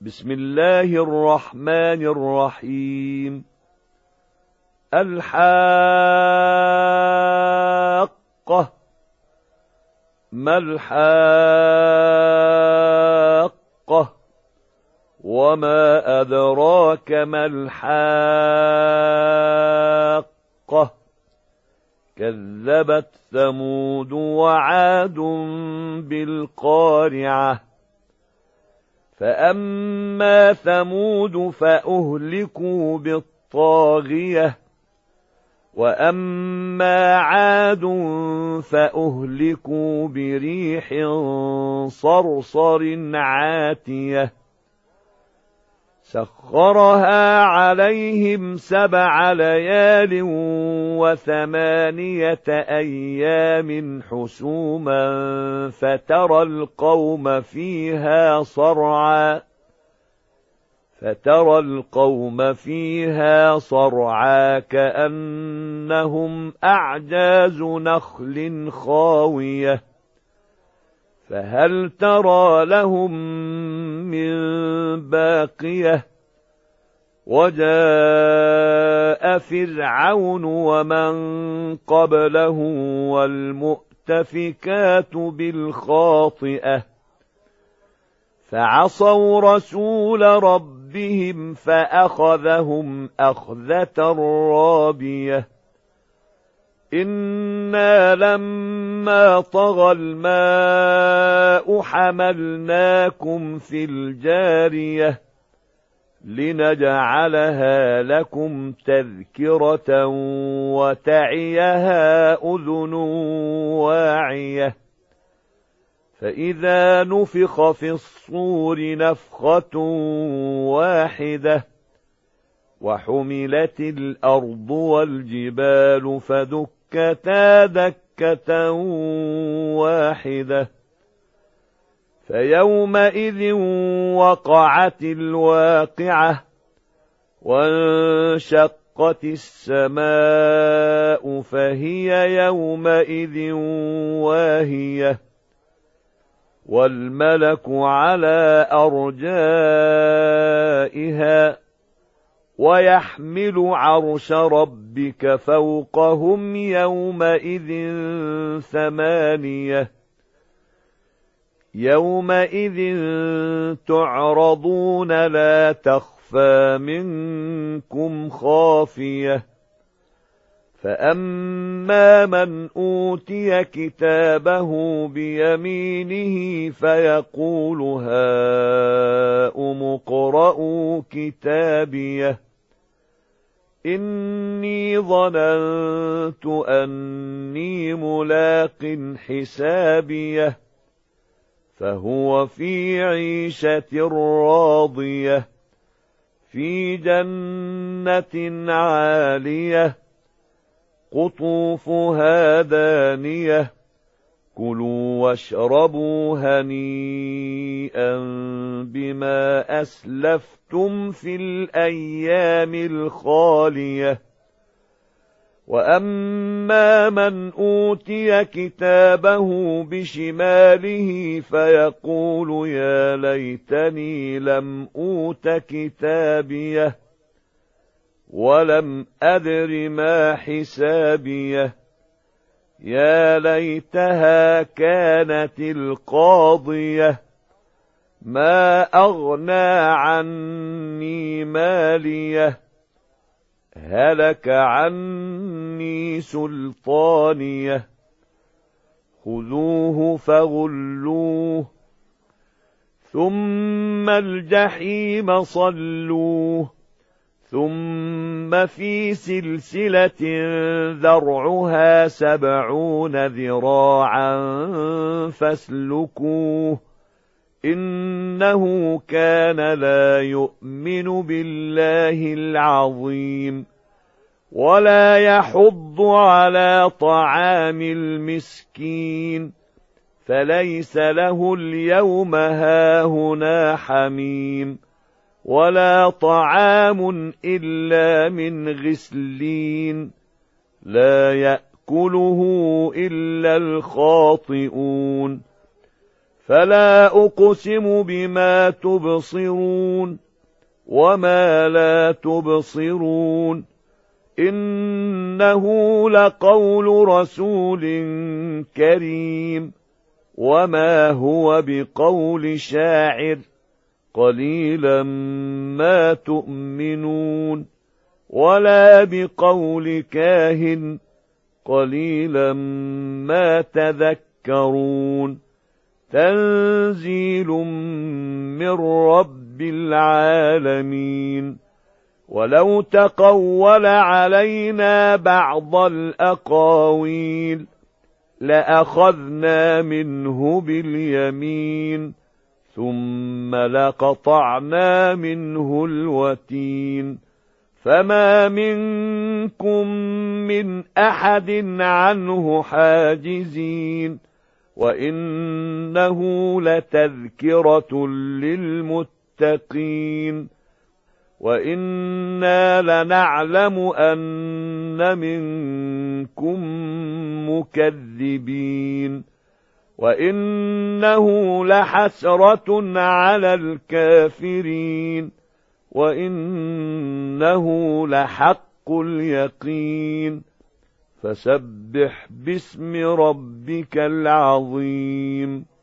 بسم الله الرحمن الرحيم. الحاقة. ما الحاقة؟ وما أدراك ما الحاقة؟ كذبت ثمود وعاد بالقارعة. فأما ثمود فأهلكوا بالطاغية، وأما عاد فأهلكوا بريح صرصر عاتية سخرها عليهم 7 ليال و8 أيام حسوما فترى القوم فيها صرعا كأنهم أعجاز نخل خاوية فهل ترى لهم من باقية. وجاء فرعون ومن قبله والمؤتفكات بالخاطئة فعصوا رسول ربهم فأخذهم أخذة رابية. إنا لما طغى الماء حملناكم في الجارية لنجعلها لكم تذكرة وتعيها أذن واعية. فإذا نفخ في الصور نفخة واحدة وحملت الأرض والجبال فدكتا دكة واحدة فيومئذ وقعت الواقعة وانشقت السماء فهي يومئذ واهية والملك على أرجائها ويحمل عرش ربك فوقهم يومئذ 8. يومئذ تعرضون لا تخفى منكم خافية. فأما من أوتي كتابه بيمينه فيقول هاؤم اقرءوا كتابيه إني ظننت أني ملاق حسابيه فهو في عيشة راضية في جنة عالية قطوفها دانية كلوا واشربوا هنيئا بما أسلفتم في الأيام الخالية. وأما من أوتي كتابه بشماله فيقول يا ليتني لم أوت كتابيه ولم أدر ما حسابيه يا ليتها كانت القاضية ما أغنى عني ماليه هلك عني سلطانيه خذوه فغلوه ثم الجحيم صلوه ثم في سلسلة ذرعها 70 ذراعا فاسلكوه إنه كان لا يؤمن بالله العظيم ولا يحض على طعام المسكين فليس له اليوم هاهنا حميم ولا طعام إلا من غسلين لا يأكله إلا الخاطئون فلا أقسم بما تبصرون وما لا تبصرون إنه لقول رسول كريم وما هو بقول شاعر قليلا ما تؤمنون ولا بقول كاهن قليلا ما تذكرون تنزيل من رب العالمين ولو تقول علينا بعض الأقاويل لأخذنا منه باليمين ثم لقطعنا منه الوتين فما منكم من أحد عنه حاجزين وإنه لتذكرة للمتقين وإنا لنعلم أن منكم مكذبين وإنه لحسرة على الكافرين وإنه لحق اليقين فسبح باسم ربك العظيم